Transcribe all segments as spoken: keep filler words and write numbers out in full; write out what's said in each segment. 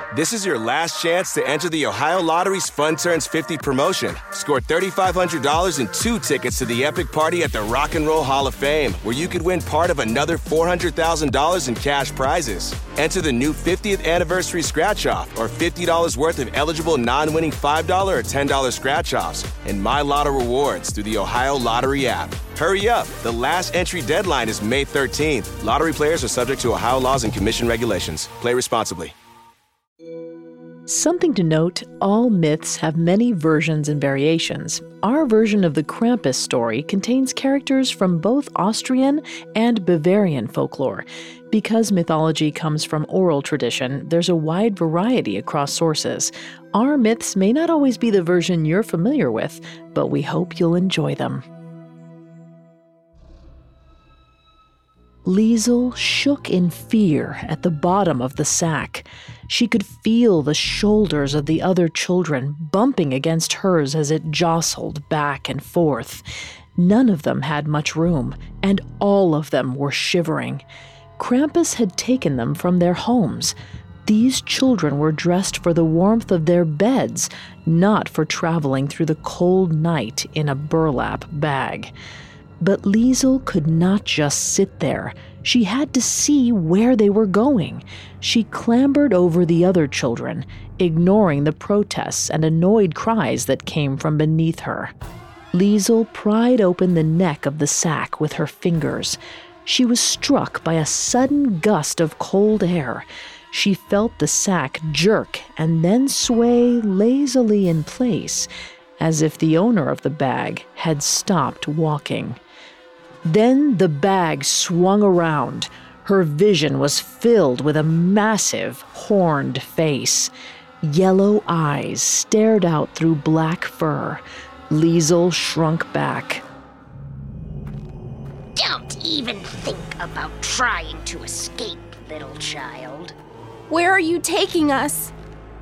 This is your last chance to enter the Ohio Lottery's Fun Turns fifty promotion. Score three thousand five hundred dollars and two tickets to the epic party at the Rock and Roll Hall of Fame, where you could win part of another four hundred thousand dollars in cash prizes. Enter the new fiftieth anniversary scratch-off or fifty dollars worth of eligible non-winning five dollars or ten dollars scratch-offs and My Lotto rewards through the Ohio Lottery app. Hurry up. The last entry deadline is May thirteenth. Lottery players are subject to Ohio laws and commission regulations. Play responsibly. Something to note, all myths have many versions and variations. Our version of the Krampus story contains characters from both Austrian and Bavarian folklore. Because mythology comes from oral tradition, there's a wide variety across sources. Our myths may not always be the version you're familiar with, but we hope you'll enjoy them. Liesel shook in fear at the bottom of the sack. She could feel the shoulders of the other children bumping against hers as it jostled back and forth. None of them had much room, and all of them were shivering. Krampus had taken them from their homes. These children were dressed for the warmth of their beds, not for traveling through the cold night in a burlap bag. But Liesel could not just sit there. She had to see where they were going. She clambered over the other children, ignoring the protests and annoyed cries that came from beneath her. Liesel pried open the neck of the sack with her fingers. She was struck by a sudden gust of cold air. She felt the sack jerk and then sway lazily in place, as if the owner of the bag had stopped walking. Then the bag swung around. Her vision was filled with a massive, horned face. Yellow eyes stared out through black fur. Liesel shrunk back. Don't even think about trying to escape, little child. Where are you taking us?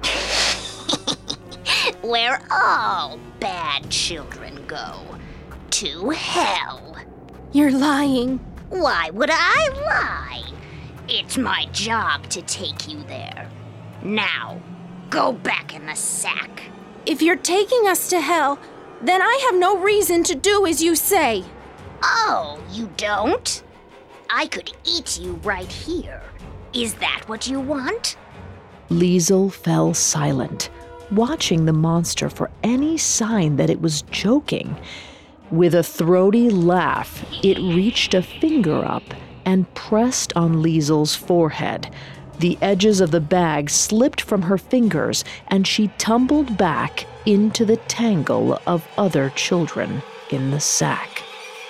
Where all bad children go. To hell. You're lying. Why would I lie? It's my job to take you there. Now, go back in the sack. If you're taking us to hell, then I have no reason to do as you say. Oh, you don't? I could eat you right here. Is that what you want? Liesel fell silent, watching the monster for any sign that it was joking. With a throaty laugh, it reached a finger up and pressed on Liesel's forehead. The edges of the bag slipped from her fingers, and she tumbled back into the tangle of other children in the sack.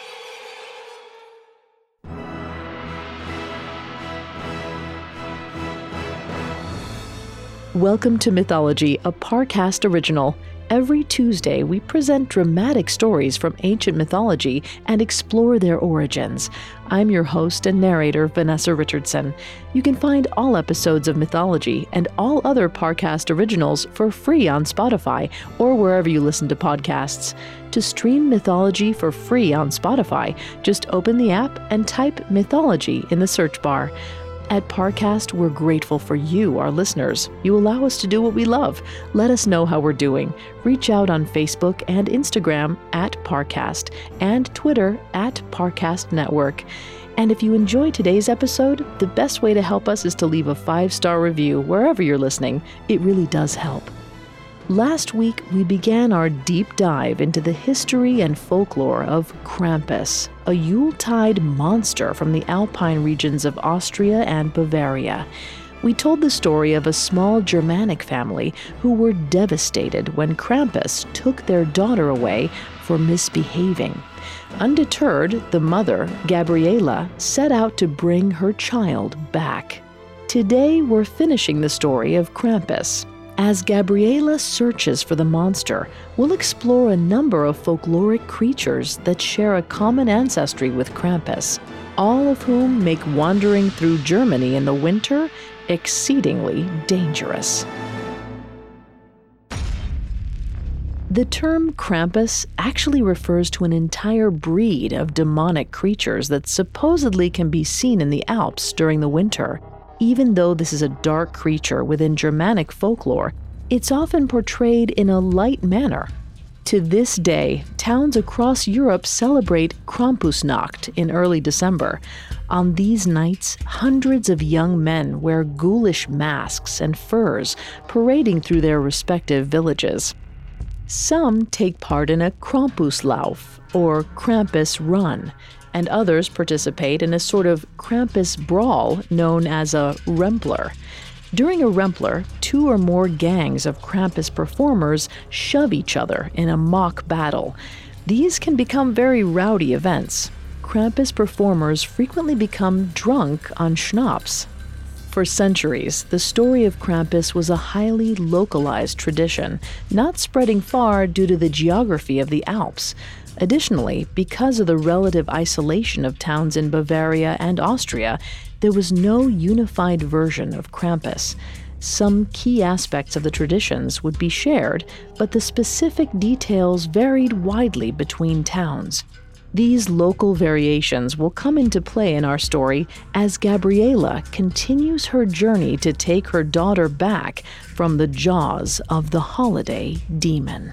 Welcome to Mythology, a Parcast original. Every Tuesday, we present dramatic stories from ancient mythology and explore their origins. I'm your host and narrator, Vanessa Richardson. You can find all episodes of Mythology and all other Parcast originals for free on Spotify or wherever you listen to podcasts. To stream Mythology for free on Spotify, just open the app and type Mythology in the search bar. At Parcast, we're grateful for you, our listeners. You allow us to do what we love. Let us know how we're doing. Reach out on Facebook and Instagram at Parcast and Twitter at Parcast Network. And if you enjoyed today's episode, the best way to help us is to leave a five-star review wherever you're listening. It really does help. Last week, we began our deep dive into the history and folklore of Krampus, a Yuletide monster from the Alpine regions of Austria and Bavaria. We told the story of a small Germanic family who were devastated when Krampus took their daughter away for misbehaving. Undeterred, the mother, Gabriela, set out to bring her child back. Today, we're finishing the story of Krampus. As Gabriela searches for the monster, we'll explore a number of folkloric creatures that share a common ancestry with Krampus, all of whom make wandering through Germany in the winter exceedingly dangerous. The term Krampus actually refers to an entire breed of demonic creatures that supposedly can be seen in the Alps during the winter. Even though this is a dark creature within Germanic folklore, it's often portrayed in a light manner. To this day, towns across Europe celebrate Krampusnacht in early December. On these nights, hundreds of young men wear ghoulish masks and furs, parading through their respective villages. Some take part in a Krampuslauf, or Krampus run, and others participate in a sort of Krampus brawl known as a Rempler. During a Rempler, two or more gangs of Krampus performers shove each other in a mock battle. These can become very rowdy events. Krampus performers frequently become drunk on schnapps. For centuries, the story of Krampus was a highly localized tradition, not spreading far due to the geography of the Alps. Additionally, because of the relative isolation of towns in Bavaria and Austria, there was no unified version of Krampus. Some key aspects of the traditions would be shared, but the specific details varied widely between towns. These local variations will come into play in our story as Gabriela continues her journey to take her daughter back from the jaws of the holiday demon.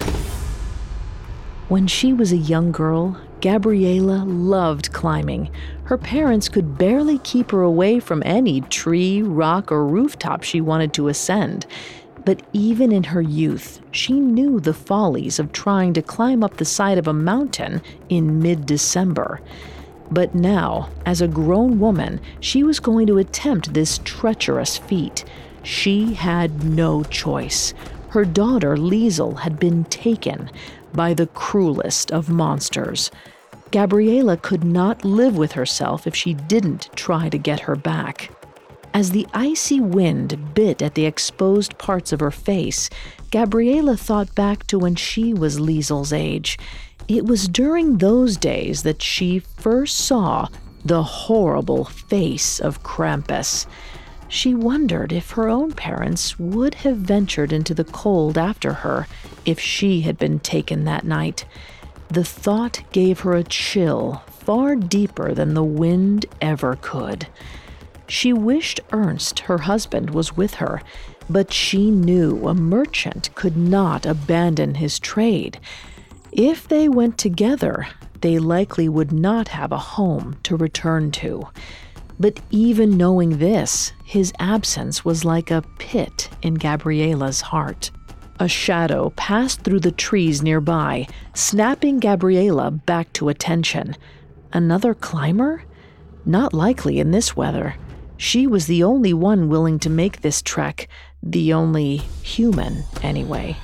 When she was a young girl, Gabriela loved climbing. Her parents could barely keep her away from any tree, rock, or rooftop she wanted to ascend. But even in her youth, she knew the follies of trying to climb up the side of a mountain in mid-December. But now, as a grown woman, she was going to attempt this treacherous feat. She had no choice. Her daughter, Liesel, had been taken by the cruelest of monsters. Gabriela could not live with herself if she didn't try to get her back. As the icy wind bit at the exposed parts of her face, Gabriela thought back to when she was Liesel's age. It was during those days that she first saw the horrible face of Krampus. She wondered if her own parents would have ventured into the cold after her if she had been taken that night. The thought gave her a chill far deeper than the wind ever could. She wished Ernst, her husband, was with her, but she knew a merchant could not abandon his trade. If they went together, they likely would not have a home to return to. But even knowing this, his absence was like a pit in Gabriela's heart. A shadow passed through the trees nearby, snapping Gabriela back to attention. Another climber? Not likely in this weather. She was the only one willing to make this trek, the only human, anyway.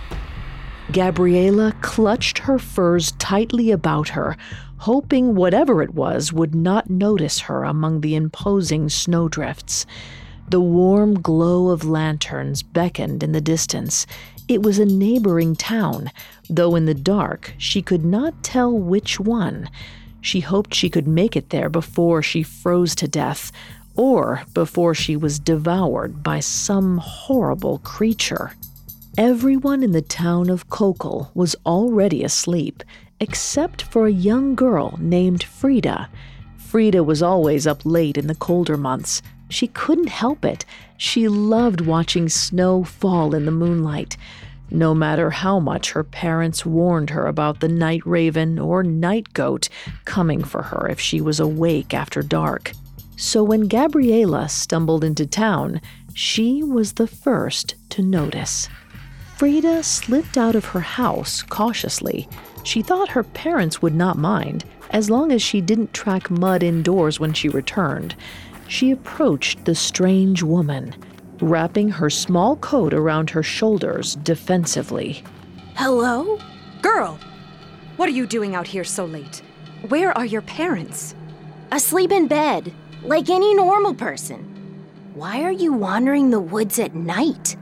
Gabriela clutched her furs tightly about her, hoping whatever it was would not notice her among the imposing snowdrifts. The warm glow of lanterns beckoned in the distance. It was a neighboring town, though in the dark she could not tell which one. She hoped she could make it there before she froze to death, or before she was devoured by some horrible creature. Everyone in the town of Kokel was already asleep, except for a young girl named Frida. Frida was always up late in the colder months. She couldn't help it. She loved watching snow fall in the moonlight. No matter how much her parents warned her about the night raven or night goat coming for her if she was awake after dark. So when Gabriela stumbled into town, she was the first to notice. Frida slipped out of her house cautiously. She thought her parents would not mind, as long as she didn't track mud indoors when she returned. She approached the strange woman, wrapping her small coat around her shoulders defensively. Hello? Girl! What are you doing out here so late? Where are your parents? Asleep in bed, like any normal person. Why are you wandering the woods at night?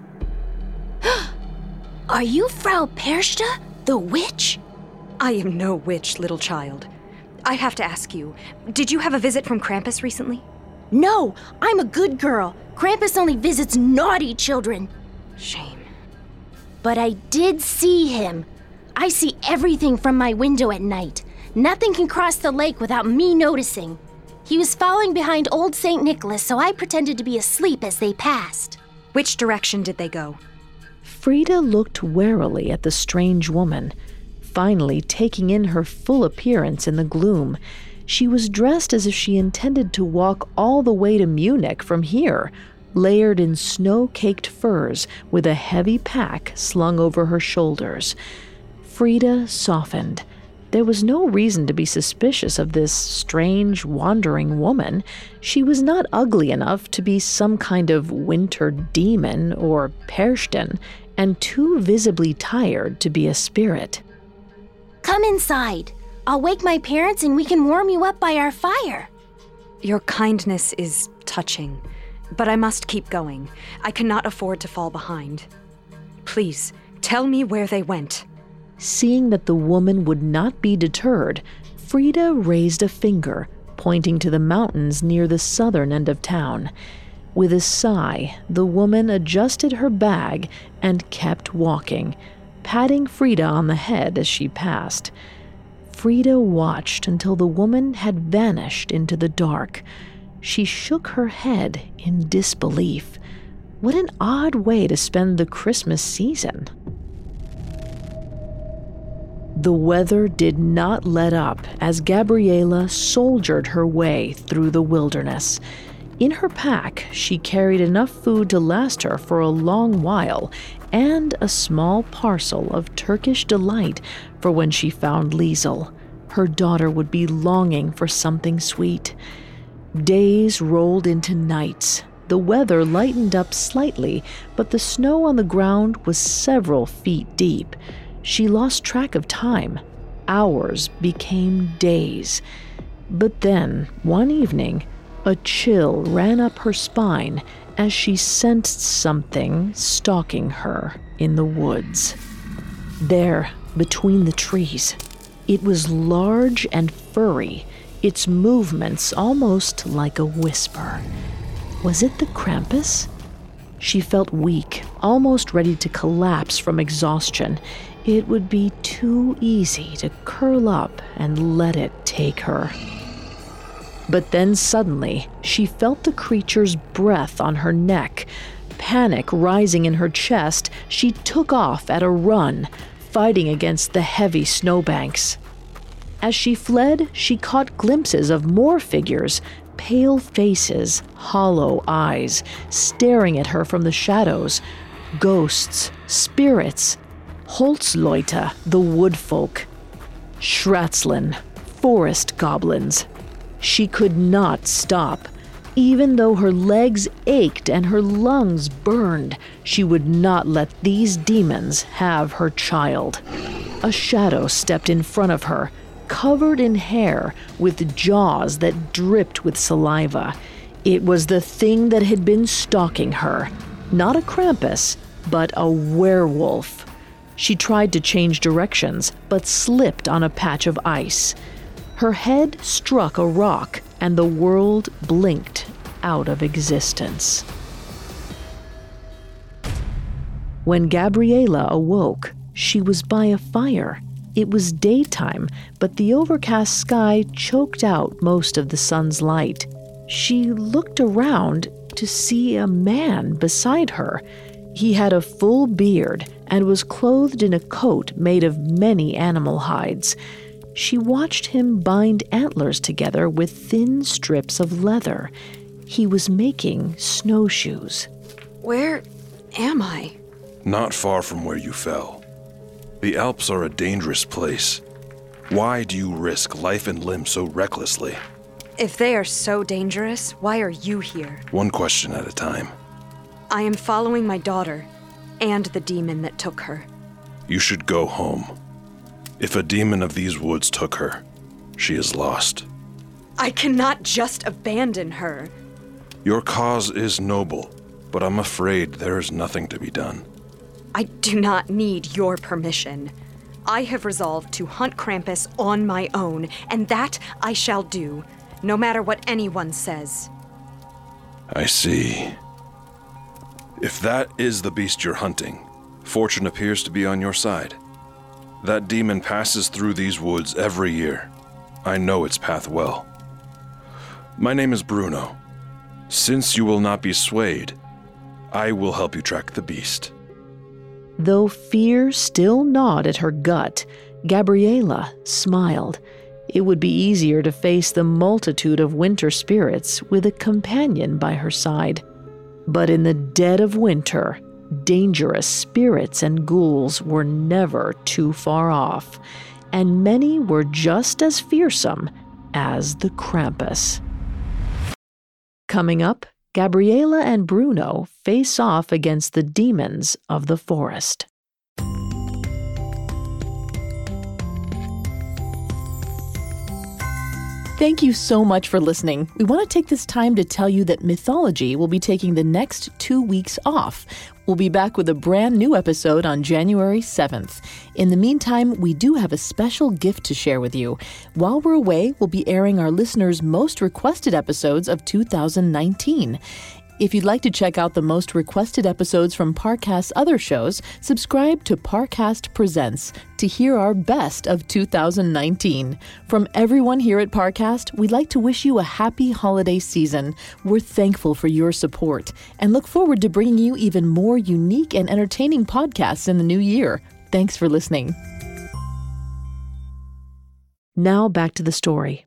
Are you Frau Persta, the witch? I am no witch, little child. I have to ask you, did you have a visit from Krampus recently? No, I'm a good girl. Krampus only visits naughty children. Shame. But I did see him. I see everything from my window at night. Nothing can cross the lake without me noticing. He was following behind old Saint Nicholas, so I pretended to be asleep as they passed. Which direction did they go? Frida looked warily at the strange woman, finally taking in her full appearance in the gloom. She was dressed as if she intended to walk all the way to Munich from here, layered in snow-caked furs with a heavy pack slung over her shoulders. Frida softened. There was no reason to be suspicious of this strange, wandering woman. She was not ugly enough to be some kind of winter demon or Perchten, and too visibly tired to be a spirit. Come inside. I'll wake my parents and we can warm you up by our fire. Your kindness is touching, but I must keep going. I cannot afford to fall behind. Please, tell me where they went. Seeing that the woman would not be deterred, Frida raised a finger, pointing to the mountains near the southern end of town. With a sigh, the woman adjusted her bag and kept walking, patting Frida on the head as she passed. Frida watched until the woman had vanished into the dark. She shook her head in disbelief. What an odd way to spend the Christmas season. The weather did not let up as Gabriela soldiered her way through the wilderness. In her pack, she carried enough food to last her for a long while, and a small parcel of Turkish delight for when she found Liesel. Her daughter would be longing for something sweet. Days rolled into nights. The weather lightened up slightly, but the snow on the ground was several feet deep. She lost track of time. Hours became days. But then, one evening, a chill ran up her spine as she sensed something stalking her in the woods. There, between the trees, it was large and furry, its movements almost like a whisper. Was it the Krampus? She felt weak, almost ready to collapse from exhaustion. It would be too easy to curl up and let it take her. But then suddenly, she felt the creature's breath on her neck. Panic rising in her chest, she took off at a run, fighting against the heavy snowbanks. As she fled, she caught glimpses of more figures, pale faces, hollow eyes, staring at her from the shadows. Ghosts, spirits, Holzleute, the woodfolk, Schratzlin, forest goblins. She could not stop. Even though her legs ached and her lungs burned, she would not let these demons have her child. A shadow stepped in front of her, covered in hair, with jaws that dripped with saliva. It was the thing that had been stalking her. Not a Krampus, but a werewolf. She tried to change directions, but slipped on a patch of ice. Her head struck a rock, and the world blinked out of existence. When Gabriela awoke, she was by a fire. It was daytime, but the overcast sky choked out most of the sun's light. She looked around to see a man beside her. He had a full beard and was clothed in a coat made of many animal hides. She watched him bind antlers together with thin strips of leather. He was making snowshoes. Where am I? Not far from where you fell. The Alps are a dangerous place. Why do you risk life and limb so recklessly? If they are so dangerous, why are you here? One question at a time. I am following my daughter and the demon that took her. You should go home. If a demon of these woods took her, she is lost. I cannot just abandon her. Your cause is noble, but I'm afraid there is nothing to be done. I do not need your permission. I have resolved to hunt Krampus on my own, and that I shall do, no matter what anyone says. I see. If that is the beast you're hunting, fortune appears to be on your side. That demon passes through these woods every year. I know its path well. My name is Bruno. Since you will not be swayed, I will help you track the beast. Though fear still gnawed at her gut, Gabriela smiled. It would be easier to face the multitude of winter spirits with a companion by her side. But in the dead of winter, dangerous spirits and ghouls were never too far off, and many were just as fearsome as the Krampus. Coming up, Gabriela and Bruno face off against the demons of the forest. Thank you so much for listening. We want to take this time to tell you that Mythology will be taking the next two weeks off. We'll be back with a brand new episode on January seventh. In the meantime, we do have a special gift to share with you. While we're away, we'll be airing our listeners' most requested episodes of two thousand nineteen. If you'd like to check out the most requested episodes from Parcast's other shows, subscribe to Parcast Presents to hear our best of two thousand nineteen. From everyone here at Parcast, we'd like to wish you a happy holiday season. We're thankful for your support and look forward to bringing you even more unique and entertaining podcasts in the new year. Thanks for listening. Now back to the story.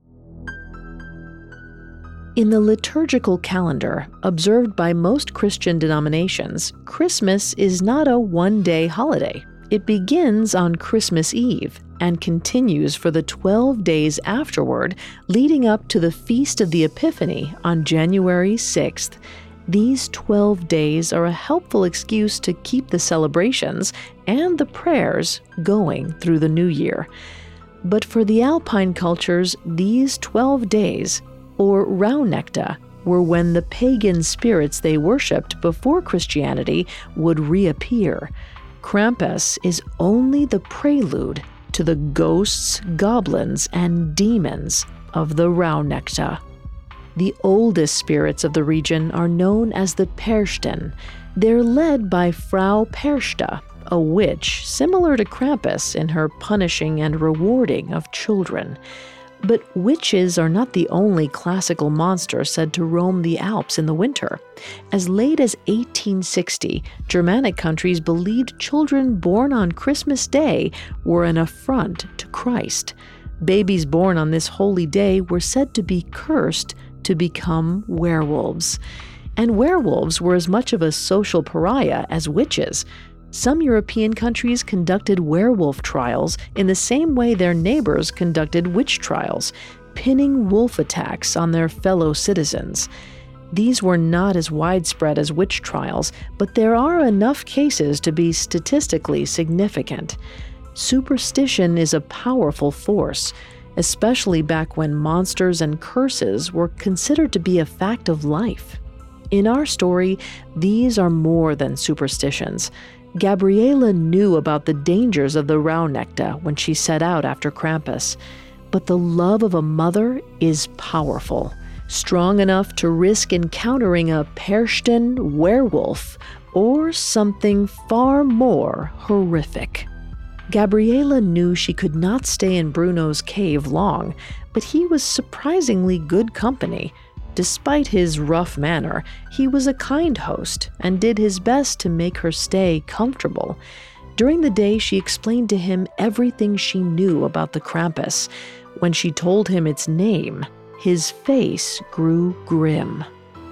In the liturgical calendar, observed by most Christian denominations, Christmas is not a one-day holiday. It begins on Christmas Eve and continues for the twelve days afterward, leading up to the Feast of the Epiphany on January sixth. These twelve days are a helpful excuse to keep the celebrations and the prayers going through the new year. But for the Alpine cultures, these twelve days, or Rauhnekta, were when the pagan spirits they worshipped before Christianity would reappear. Krampus is only the prelude to the ghosts, goblins, and demons of the Rauhnekta. The oldest spirits of the region are known as the Perchten. They're led by Frau Perchta, a witch similar to Krampus in her punishing and rewarding of children. But witches are not the only classical monster said to roam the Alps in the winter. As late as eighteen sixty, Germanic countries believed children born on Christmas Day were an affront to Christ. Babies born on this holy day were said to be cursed to become werewolves. And werewolves were as much of a social pariah as witches. Some European countries conducted werewolf trials in the same way their neighbors conducted witch trials, pinning wolf attacks on their fellow citizens. These were not as widespread as witch trials, but there are enough cases to be statistically significant. Superstition is a powerful force, especially back when monsters and curses were considered to be a fact of life. In our story, these are more than superstitions. Gabriela knew about the dangers of the Rauhnekta when she set out after Krampus. But the love of a mother is powerful, strong enough to risk encountering a Perchten werewolf or something far more horrific. Gabriela knew she could not stay in Bruno's cave long, but he was surprisingly good company. Despite his rough manner, he was a kind host and did his best to make her stay comfortable. During the day, she explained to him everything she knew about the Krampus. When she told him its name, his face grew grim.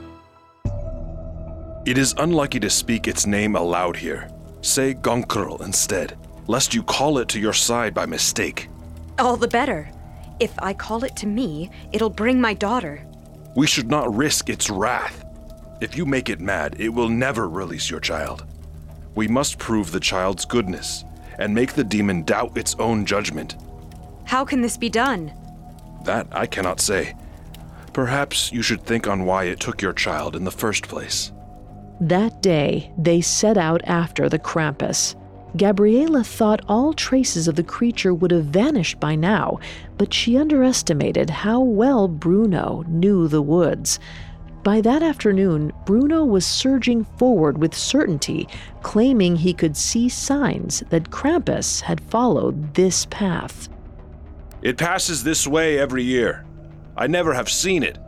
It is unlucky to speak its name aloud here. Say Gonkrl instead, lest you call it to your side by mistake. All the better. If I call it to me, it'll bring my daughter. We should not risk its wrath. If you make it mad, it will never release your child. We must prove the child's goodness and make the demon doubt its own judgment. How can this be done? That I cannot say. Perhaps you should think on why it took your child in the first place. That day, they set out after the Krampus. Gabriela thought all traces of the creature would have vanished by now, but she underestimated how well Bruno knew the woods. By that afternoon, Bruno was surging forward with certainty, claiming he could see signs that Krampus had followed this path. It passes this way every year. I never have seen it,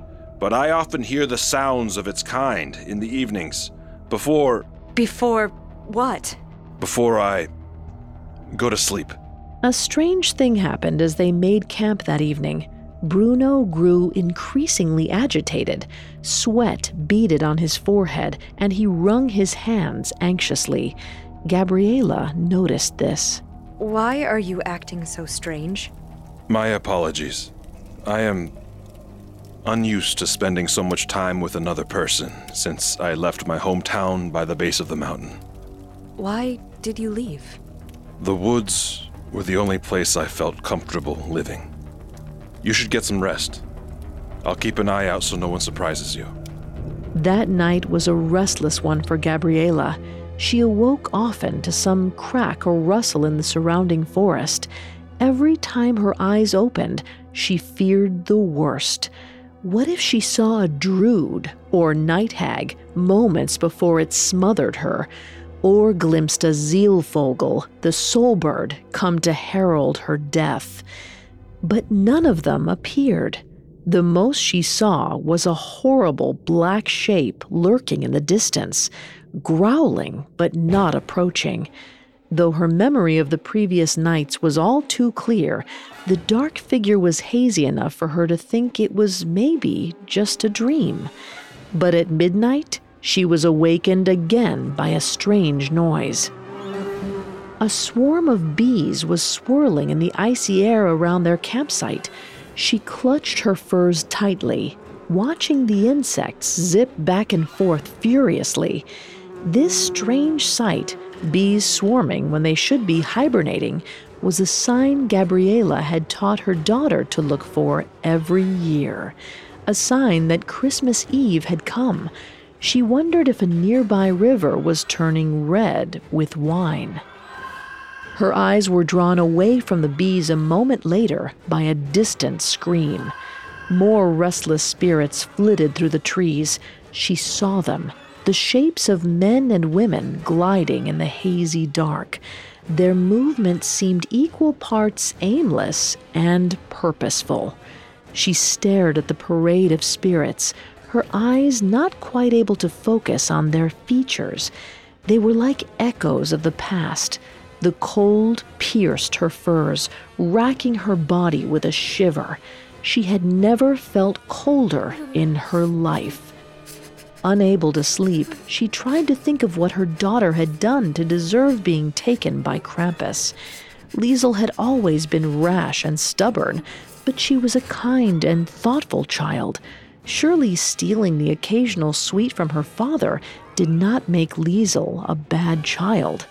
but I often hear the sounds of its kind in the evenings, before... Before what? Before I go to sleep. A strange thing happened as they made camp that evening. Bruno grew increasingly agitated. Sweat beaded on his forehead, and he wrung his hands anxiously. Gabriela noticed this. Why are you acting so strange? My apologies. I am unused to spending so much time with another person since I left my hometown by the base of the mountain. Why did you leave? The woods were the only place I felt comfortable living. You should get some rest. I'll keep an eye out so no one surprises you. That night was a restless one for Gabriela. She awoke often to some crack or rustle in the surrounding forest. Every time her eyes opened, she feared the worst. What if she saw a druid or night hag moments before it smothered her, or glimpsed a zealfogel, the soul bird, come to herald her death? But none of them appeared. The most she saw was a horrible black shape lurking in the distance, growling but not approaching. Though her memory of the previous nights was all too clear, the dark figure was hazy enough for her to think it was maybe just a dream. But at midnight, she was awakened again by a strange noise. A swarm of bees was swirling in the icy air around their campsite. She clutched her furs tightly, watching the insects zip back and forth furiously. This strange sight, bees swarming when they should be hibernating, was a sign Gabriela had taught her daughter to look for every year. A sign that Christmas Eve had come. She wondered if a nearby river was turning red with wine. Her eyes were drawn away from the bees a moment later by a distant scream. More restless spirits flitted through the trees. She saw them, the shapes of men and women gliding in the hazy dark. Their movement seemed equal parts aimless and purposeful. She stared at the parade of spirits, her eyes not quite able to focus on their features. They were like echoes of the past. The cold pierced her furs, racking her body with a shiver. She had never felt colder in her life. Unable to sleep, she tried to think of what her daughter had done to deserve being taken by Krampus. Liesel had always been rash and stubborn, but she was a kind and thoughtful child. Surely stealing the occasional sweet from her father did not make Liesel a bad child.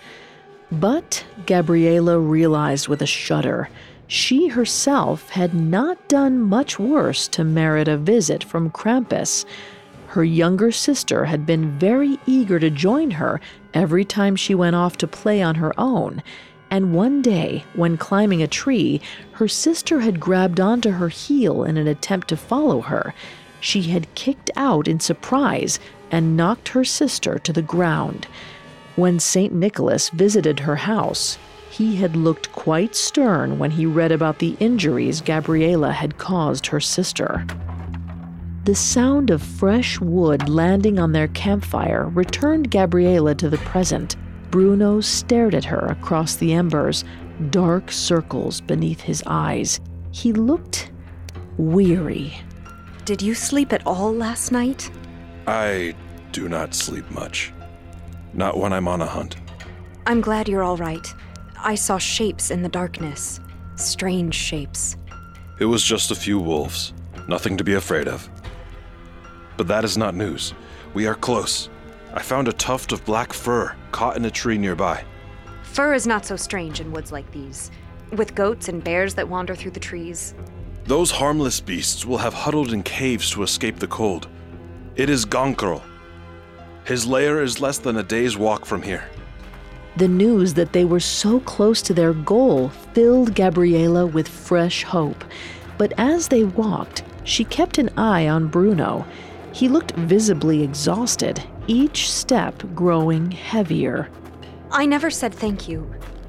But Gabriela realized with a shudder, she herself had not done much worse to merit a visit from Krampus. Her younger sister had been very eager to join her every time she went off to play on her own, and one day, when climbing a tree, her sister had grabbed onto her heel in an attempt to follow her. She had kicked out in surprise and knocked her sister to the ground. When Saint Nicholas visited her house, he had looked quite stern when he read about the injuries Gabriela had caused her sister. The sound of fresh wood landing on their campfire returned Gabriela to the present. Bruno stared at her across the embers, dark circles beneath his eyes. He looked weary. Did you sleep at all last night? I do not sleep much. Not when I'm on a hunt. I'm glad you're all right. I saw shapes in the darkness. Strange shapes. It was just a few wolves. Nothing to be afraid of. But that is not news. We are close. I found a tuft of black fur caught in a tree nearby. Fur is not so strange in woods like these, with goats and bears that wander through the trees. Those harmless beasts will have huddled in caves to escape the cold. It is Gonkrel. His lair is less than a day's walk from here. The news that they were so close to their goal filled Gabriela with fresh hope. But as they walked, she kept an eye on Bruno. He looked visibly exhausted, each step growing heavier. I never said thank you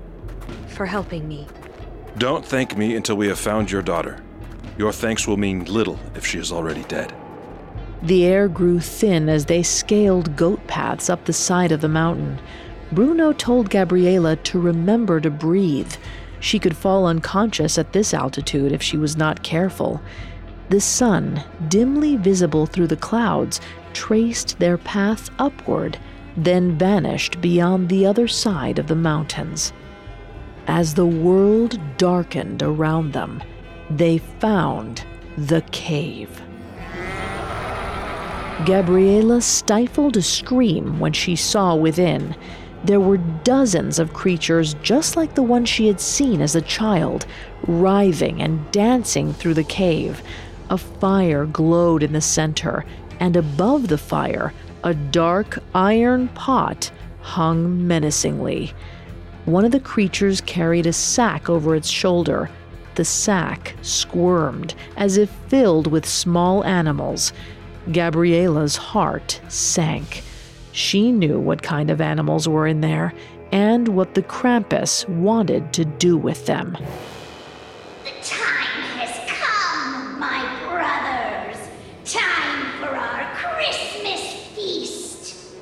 for helping me. Don't thank me until we have found your daughter. Your thanks will mean little if she is already dead. The air grew thin as they scaled goat paths up the side of the mountain. Bruno told Gabriela to remember to breathe. She could fall unconscious at this altitude if she was not careful. The sun, dimly visible through the clouds, traced their path upward, then vanished beyond the other side of the mountains. As the world darkened around them, they found the cave. Gabriela stifled a scream when she saw within. There were dozens of creatures just like the one she had seen as a child, writhing and dancing through the cave. A fire glowed in the center, and above the fire, a dark iron pot hung menacingly. One of the creatures carried a sack over its shoulder. The sack squirmed as if filled with small animals. Gabriela's heart sank. She knew what kind of animals were in there and what the Krampus wanted to do with them. The time has come, my brothers. Time for our Christmas feast.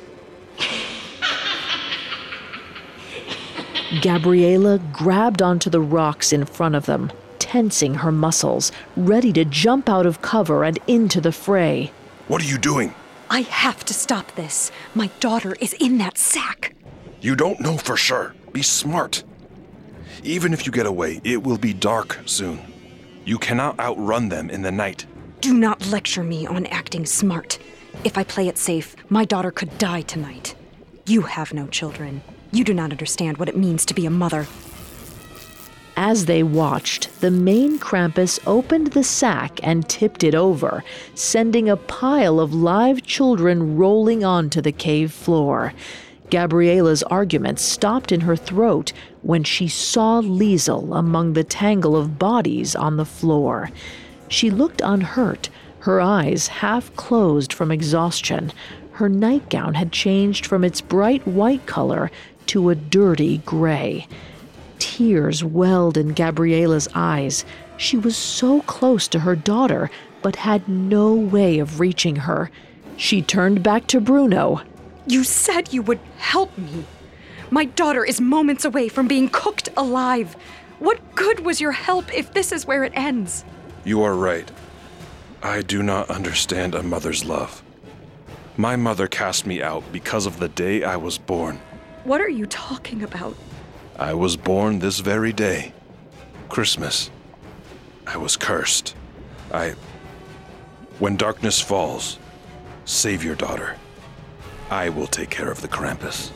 Gabriela grabbed onto the rocks in front of them, tensing her muscles, ready to jump out of cover and into the fray. What are you doing? I have to stop this. My daughter is in that sack. You don't know for sure. Be smart. Even if you get away, it will be dark soon. You cannot outrun them in the night. Do not lecture me on acting smart. If I play it safe, my daughter could die tonight. You have no children. You do not understand what it means to be a mother. As they watched, the main Krampus opened the sack and tipped it over, sending a pile of live children rolling onto the cave floor. Gabriela's argument stopped in her throat when she saw Liesel among the tangle of bodies on the floor. She looked unhurt, her eyes half closed from exhaustion. Her nightgown had changed from its bright white color to a dirty gray. Tears welled in Gabriela's eyes. She was so close to her daughter, but had no way of reaching her. She turned back to Bruno. You said you would help me. My daughter is moments away from being cooked alive. What good was your help if this is where it ends? You are right. I do not understand a mother's love. My mother cast me out because of the day I was born. What are you talking about? I was born this very day. Christmas. I was cursed. I... When darkness falls, save your daughter. I will take care of the Krampus.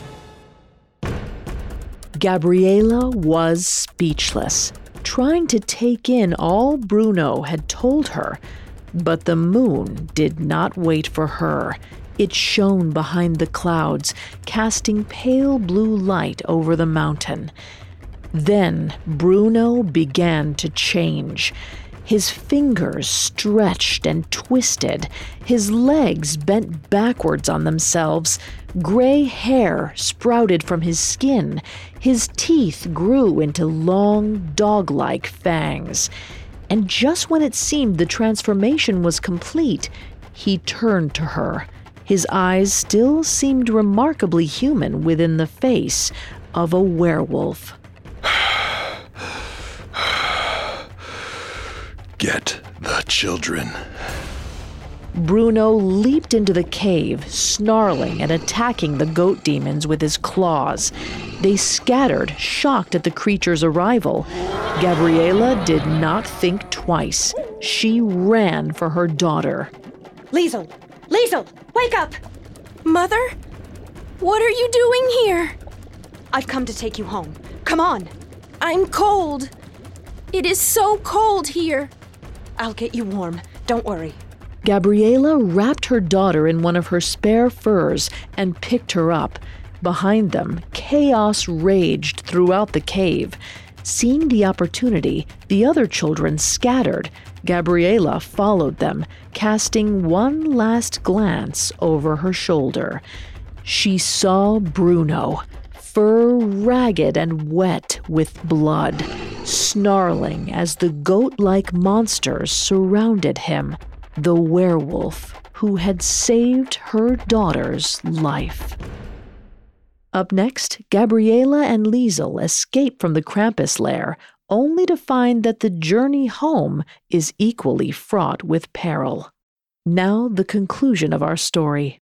Gabriela was speechless, trying to take in all Bruno had told her. But the moon did not wait for her. It shone behind the clouds, casting pale blue light over the mountain. Then Bruno began to change. His fingers stretched and twisted. His legs bent backwards on themselves. Gray hair sprouted from his skin. His teeth grew into long, dog-like fangs. And just when it seemed the transformation was complete, he turned to her. His eyes still seemed remarkably human within the face of a werewolf. Get the children. Bruno leaped into the cave, snarling and attacking the goat demons with his claws. They scattered, shocked at the creature's arrival. Gabriela did not think twice. She ran for her daughter. Liesel! Liesel! Wake up! Mother? What are you doing here? I've come to take you home. Come on! I'm cold. It is so cold here. I'll get you warm. Don't worry. Gabriela wrapped her daughter in one of her spare furs and picked her up. Behind them, chaos raged throughout the cave. Seeing the opportunity, the other children scattered. Gabriela followed them, casting one last glance over her shoulder. She saw Bruno, fur ragged and wet with blood, snarling as the goat-like monsters surrounded him. the werewolf who had saved her daughter's life. Up next, Gabriela and Liesel escape from the Krampus lair, only to find that the journey home is equally fraught with peril. Now, the conclusion of our story.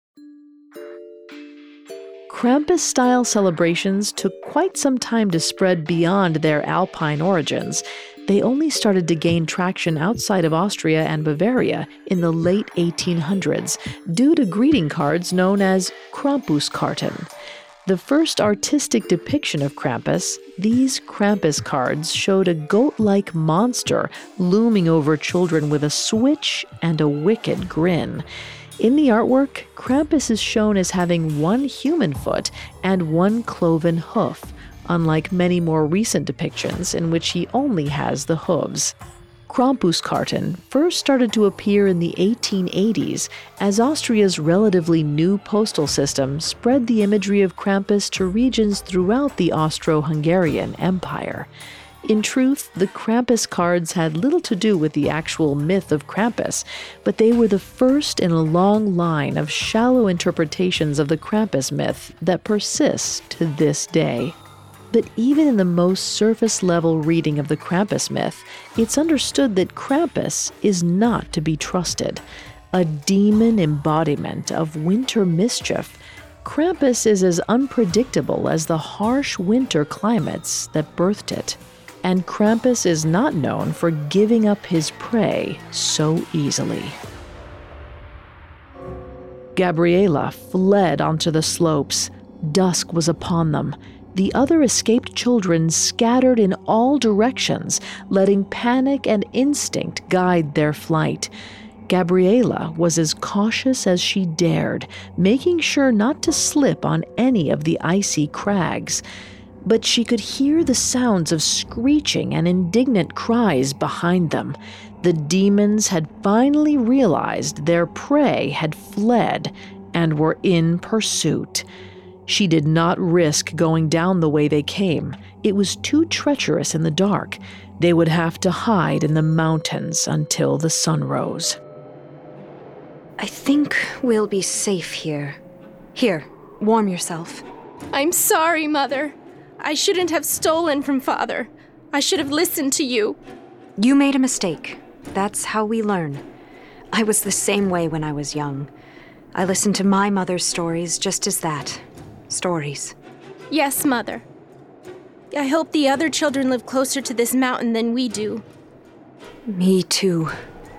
Krampus-style celebrations took quite some time to spread beyond their Alpine origins. They only started to gain traction outside of Austria and Bavaria in the late eighteen hundreds due to greeting cards known as Krampuskarten. The first artistic depiction of Krampus, these Krampus cards showed a goat-like monster looming over children with a switch and a wicked grin. In the artwork, Krampus is shown as having one human foot and one cloven hoof, unlike many more recent depictions in which he only has the hooves. Krampuskarten first started to appear in the eighteen eighties as Austria's relatively new postal system spread the imagery of Krampus to regions throughout the Austro-Hungarian Empire. In truth, the Krampus cards had little to do with the actual myth of Krampus, but they were the first in a long line of shallow interpretations of the Krampus myth that persists to this day. But even in the most surface-level reading of the Krampus myth, it's understood that Krampus is not to be trusted. A demon embodiment of winter mischief, Krampus is as unpredictable as the harsh winter climates that birthed it. And Krampus is not known for giving up his prey so easily. Gabriela fled onto the slopes. Dusk was upon them. The other escaped children scattered in all directions, letting panic and instinct guide their flight. Gabriela was as cautious as she dared, making sure not to slip on any of the icy crags. But she could hear the sounds of screeching and indignant cries behind them. The demons had finally realized their prey had fled and were in pursuit. She did not risk going down the way they came. It was too treacherous in the dark. They would have to hide in the mountains until the sun rose. I think we'll be safe here. Here, warm yourself. I'm sorry, Mother. I shouldn't have stolen from Father. I should have listened to you. You made a mistake. That's how we learn. I was the same way when I was young. I listened to my mother's stories just as that. Stories. Yes, Mother. I hope the other children live closer to this mountain than we do. Me too.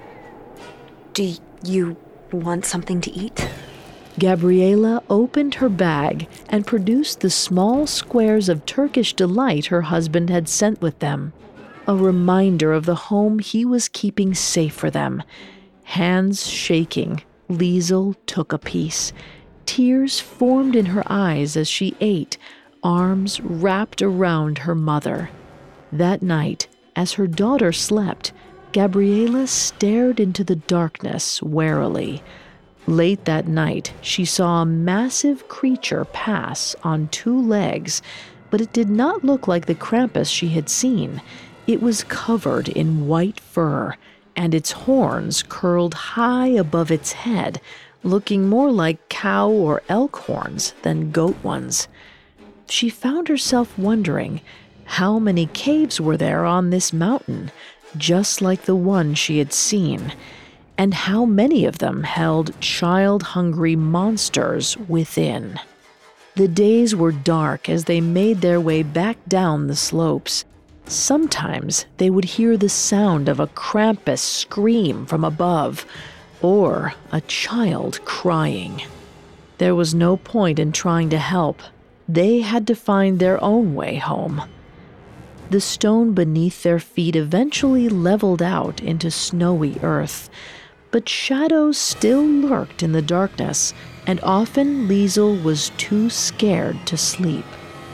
Do you want something to eat? Gabriela opened her bag and produced the small squares of Turkish delight her husband had sent with them, a reminder of the home he was keeping safe for them. Hands shaking, Liesel took a piece. Tears formed in her eyes as she ate, arms wrapped around her mother. That night, as her daughter slept, Gabriela stared into the darkness warily. Late that night, she saw a massive creature pass on two legs, but it did not look like the Krampus she had seen. It was covered in white fur, and its horns curled high above its head, looking more like cow or elk horns than goat ones. She found herself wondering how many caves were there on this mountain, just like the one she had seen, and how many of them held child-hungry monsters within. The days were dark as they made their way back down the slopes. Sometimes they would hear the sound of a Krampus scream from above, or a child crying. There was no point in trying to help. They had to find their own way home. The stone beneath their feet eventually leveled out into snowy earth, but shadows still lurked in the darkness, and often Liesel was too scared to sleep.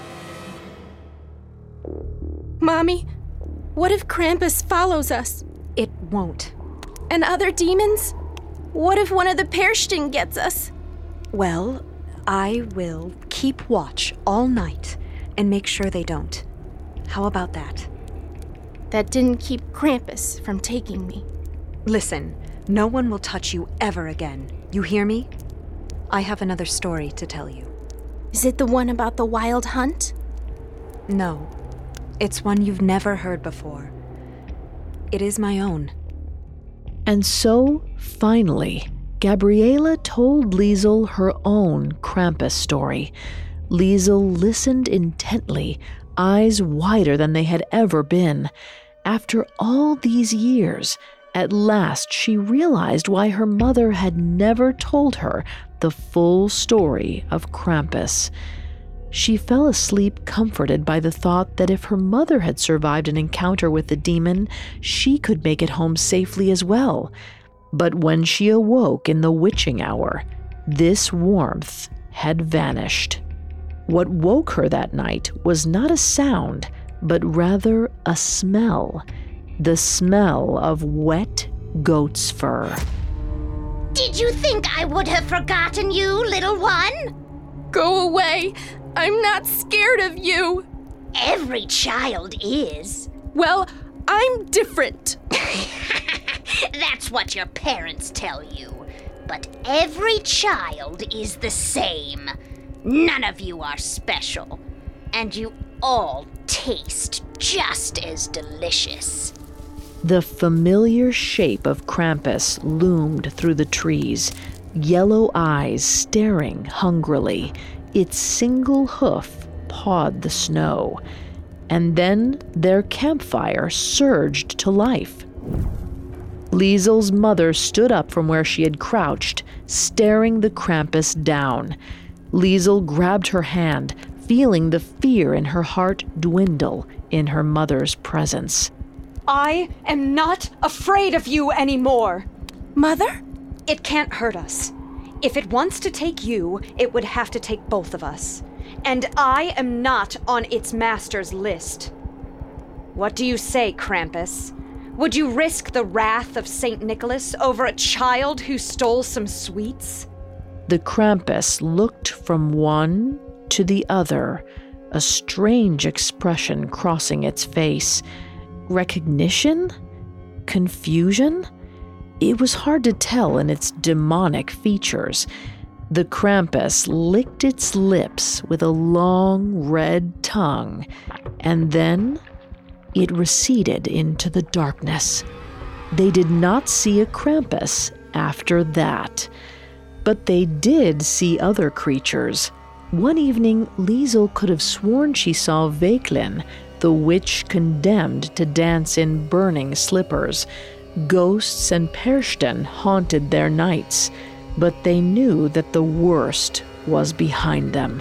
Mommy, what if Krampus follows us? It won't. And other demons? What if one of the Perchten gets us? Well, I will keep watch all night and make sure they don't. How about that? That didn't keep Krampus from taking me. Listen, no one will touch you ever again. You hear me? I have another story to tell you. Is it the one about the wild hunt? No, it's one you've never heard before. It is my own. And so, finally, Gabriela told Liesel her own Krampus story. Liesel listened intently, eyes wider than they had ever been. After all these years, at last she realized why her mother had never told her the full story of Krampus. She fell asleep comforted by the thought that if her mother had survived an encounter with the demon, she could make it home safely as well. But when she awoke in the witching hour, this warmth had vanished. What woke her that night was not a sound, but rather a smell. The smell of wet goat's fur. Did you think I would have forgotten you, little one? Go away! I'm not scared of you! Every child is. Well, I'm different. That's what your parents tell you. But every child is the same. None of you are special. And you all taste just as delicious. The familiar shape of Krampus loomed through the trees, yellow eyes staring hungrily. Its single hoof pawed the snow. And then their campfire surged to life. Liesel's mother stood up from where she had crouched, staring the Krampus down. Liesel grabbed her hand, feeling the fear in her heart dwindle in her mother's presence. I am not afraid of you anymore. Mother? It can't hurt us. If it wants to take you, it would have to take both of us. And I am not on its master's list. What do you say, Krampus? Would you risk the wrath of Saint Nicholas over a child who stole some sweets? The Krampus looked from one to the other, a strange expression crossing its face. Recognition? Confusion? It was hard to tell in its demonic features. The Krampus licked its lips with a long red tongue, and then it receded into the darkness. They did not see a Krampus after that, but they did see other creatures. One evening, Liesel could have sworn she saw Veiklin, the witch condemned to dance in burning slippers. Ghosts and Perchten haunted their nights, but they knew that the worst was behind them.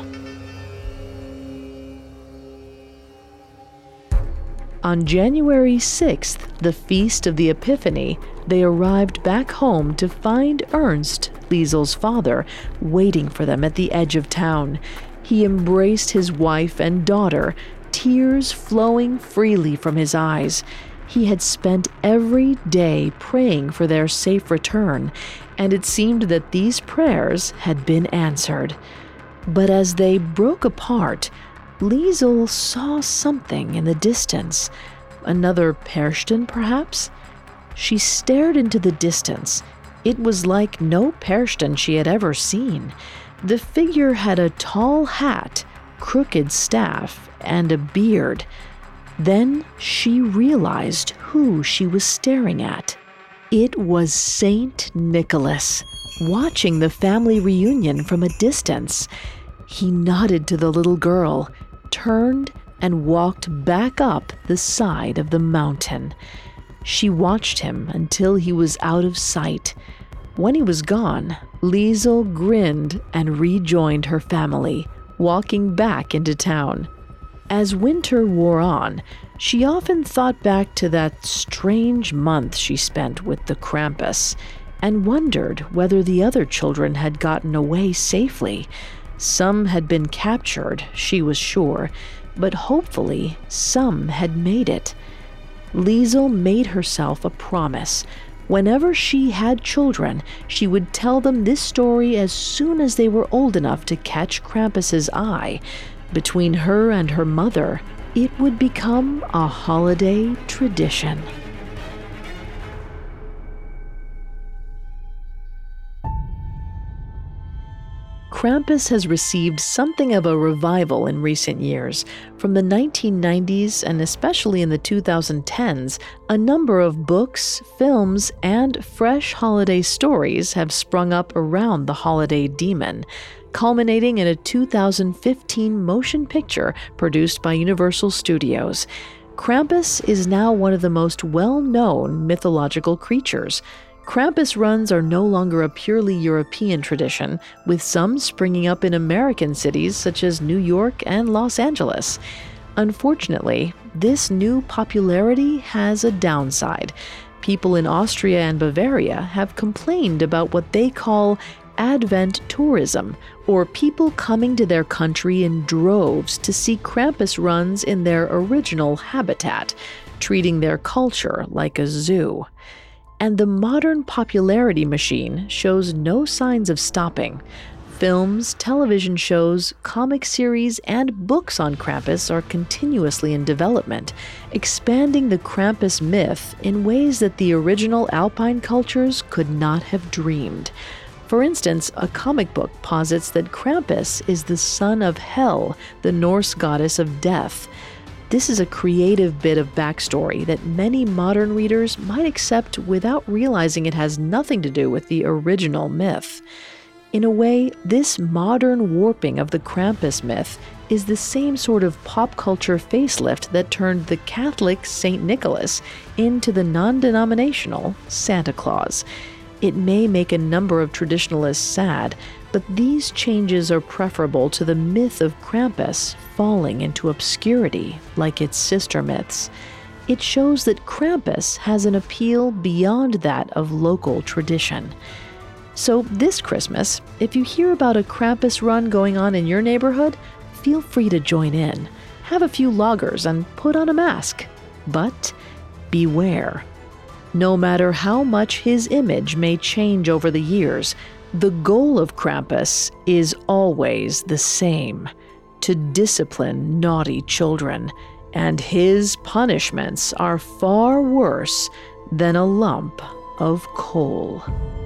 On January sixth, the feast of the Epiphany, they arrived back home to find Ernst, Liesel's father, waiting for them at the edge of town. He embraced his wife and daughter, tears flowing freely from his eyes. He had spent every day praying for their safe return, and it seemed that these prayers had been answered. But as they broke apart, Liesel saw something in the distance. Another Perchten, perhaps? She stared into the distance. It was like no Perchten she had ever seen. The figure had a tall hat, crooked staff, and a beard. Then she realized who she was staring at. It was Saint Nicholas, watching the family reunion from a distance. He nodded to the little girl, turned, and walked back up the side of the mountain. She watched him until he was out of sight. When he was gone, Liesel grinned and rejoined her family, walking back into town. As winter wore on, she often thought back to that strange month she spent with the Krampus and wondered whether the other children had gotten away safely. Some had been captured, she was sure, but hopefully some had made it. Liesel made herself a promise. Whenever she had children, she would tell them this story as soon as they were old enough to catch Krampus's eye. Between her and her mother, it would become a holiday tradition. Krampus has received something of a revival in recent years. From the nineteen nineties and especially in the twenty tens, a number of books, films, and fresh holiday stories have sprung up around the holiday demon, culminating in a two thousand fifteen motion picture produced by Universal Studios. Krampus is now one of the most well-known mythological creatures. Krampus runs are no longer a purely European tradition, with some springing up in American cities such as New York and Los Angeles. Unfortunately, this new popularity has a downside. People in Austria and Bavaria have complained about what they call Advent tourism, or people coming to their country in droves to see Krampus runs in their original habitat, treating their culture like a zoo. And the modern popularity machine shows no signs of stopping. Films, television shows, comic series, and books on Krampus are continuously in development, expanding the Krampus myth in ways that the original Alpine cultures could not have dreamed. For instance, a comic book posits that Krampus is the son of Hel, the Norse goddess of death. This is a creative bit of backstory that many modern readers might accept without realizing it has nothing to do with the original myth. In a way, this modern warping of the Krampus myth is the same sort of pop culture facelift that turned the Catholic Saint Nicholas into the non-denominational Santa Claus. It may make a number of traditionalists sad, but these changes are preferable to the myth of Krampus falling into obscurity like its sister myths. It shows that Krampus has an appeal beyond that of local tradition. So this Christmas, if you hear about a Krampus run going on in your neighborhood, feel free to join in. Have a few lagers and put on a mask. But beware. No matter how much his image may change over the years, the goal of Krampus is always the same: to discipline naughty children, and his punishments are far worse than a lump of coal.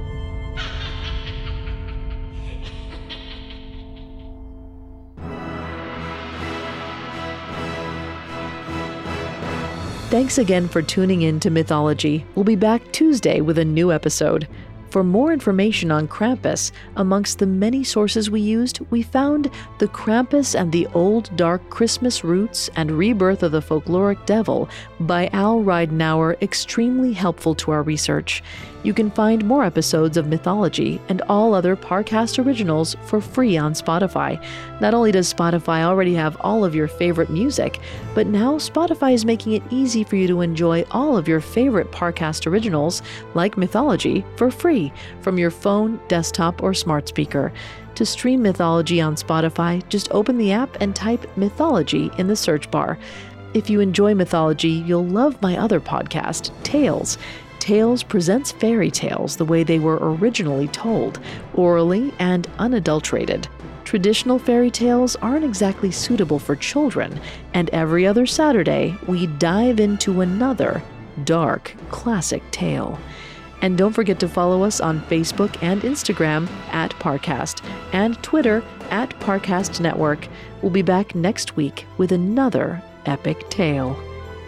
Thanks again for tuning in to Mythology. We'll be back Tuesday with a new episode. For more information on Krampus, amongst the many sources we used, we found The Krampus and the Old Dark Christmas Roots and Rebirth of the Folkloric Devil by Al Ridenour extremely helpful to our research. You can find more episodes of Mythology and all other Parcast originals for free on Spotify. Not only does Spotify already have all of your favorite music, but now Spotify is making it easy for you to enjoy all of your favorite Parcast originals, like Mythology, for free from your phone, desktop, or smart speaker. To stream Mythology on Spotify, just open the app and type Mythology in the search bar. If you enjoy Mythology, you'll love my other podcast, Tales. Tales presents fairy tales the way they were originally told, orally and unadulterated. Traditional fairy tales aren't exactly suitable for children, and every other Saturday, we dive into another dark classic tale. And don't forget to follow us on Facebook and Instagram at Parcast, and Twitter at Parcast Network. We'll be back next week with another epic tale.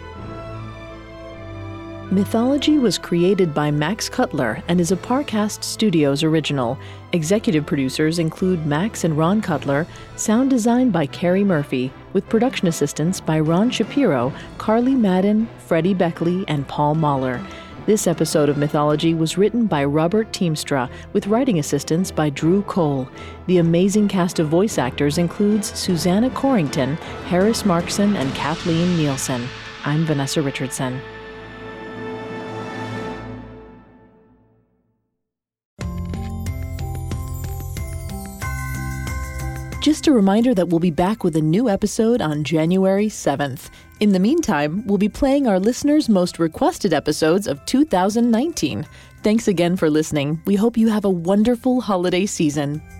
Mythology was created by Max Cutler and is a Parcast Studios original. Executive producers include Max and Ron Cutler, sound design by Carrie Murphy, with production assistance by Ron Shapiro, Carly Madden, Freddie Beckley, and Paul Mahler. This episode of Mythology was written by Robert Teamstra, with writing assistance by Drew Cole. The amazing cast of voice actors includes Susanna Corrington, Harris Markson, and Kathleen Nielsen. I'm Vanessa Richardson. Just a reminder that we'll be back with a new episode on January seventh. In the meantime, we'll be playing our listeners' most requested episodes of two thousand nineteen. Thanks again for listening. We hope you have a wonderful holiday season.